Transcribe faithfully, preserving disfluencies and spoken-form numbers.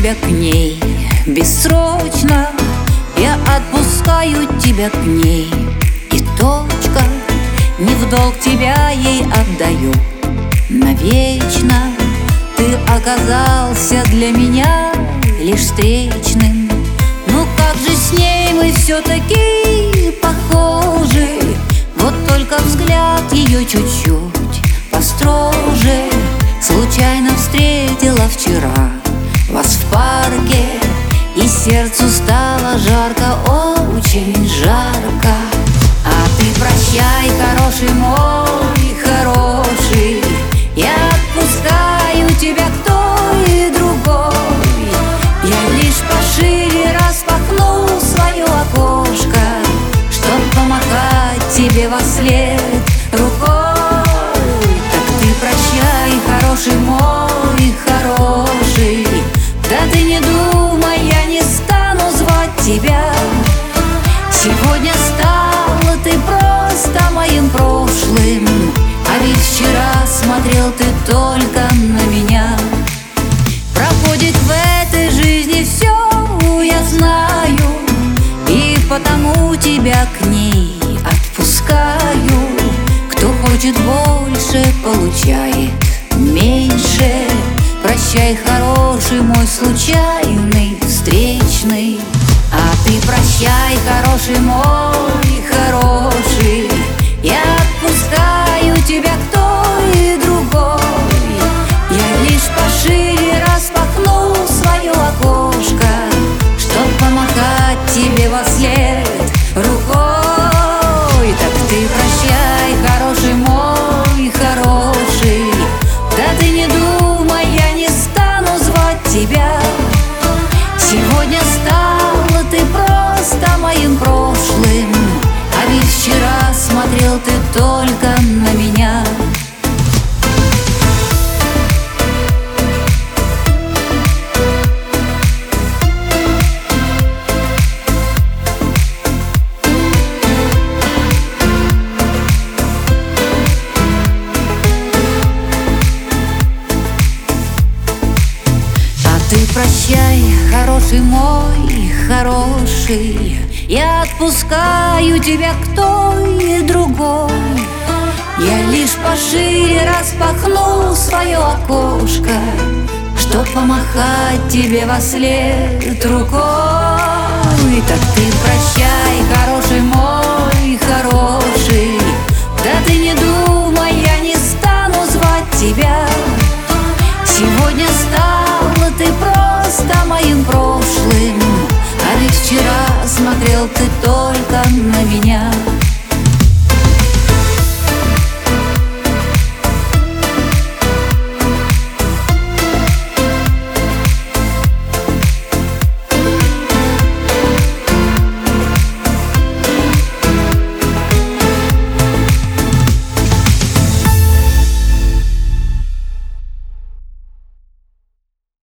тебя к ней бессрочно, я отпускаю тебя к ней, и точка. Не в долг тебя ей отдаю навечно. Ты оказался для меня лишь встречным. Ну как же с ней мы все-таки похожи. Вот только взгляд ее чуть-чуть построже. Случайно встретила вчера вас в парке, и сердцу стало жарко, очень жарко. А ты прощай, хороший мой, хороший, я отпускаю тебя к той и другой. Я лишь пошире распахну свое окошко, чтоб помахать тебе вослед рукой. Так ты прощай, хороший мой, хороший, да ты не думай, я не стану звать тебя. Сегодня стала ты просто моим прошлым, а ведь вчера смотрел ты только на меня. Проходит в этой жизни все, я знаю, и потому тебя к ней отпускаю. Кто хочет больше, получает меньше. Прощай, хороший мой случайный встречный. А ты прощай, хороший мой, хороший, я отпускаю тебя к той и другой. Я лишь пошире распахну свое окошко, чтоб помахать тебе вослед рукой. Так ты прощай, хороший мой, хороший, да ты не думай, я не стану звать тебя. Сегодня стала ты просто моим прошлым, а ведь вчера смотрел ты только на меня. Ты прощай, хороший мой, хороший, я отпускаю тебя к той и другой. Я лишь пошире распахну свое окошко, чтоб помахать тебе вослед рукой. Так ты прощай, хороший мой, хороший, да ты не думай, я не стану звать тебя. Сегодня стала ты просто моим прошлым, а ведь вчера смотрел ты только на меня.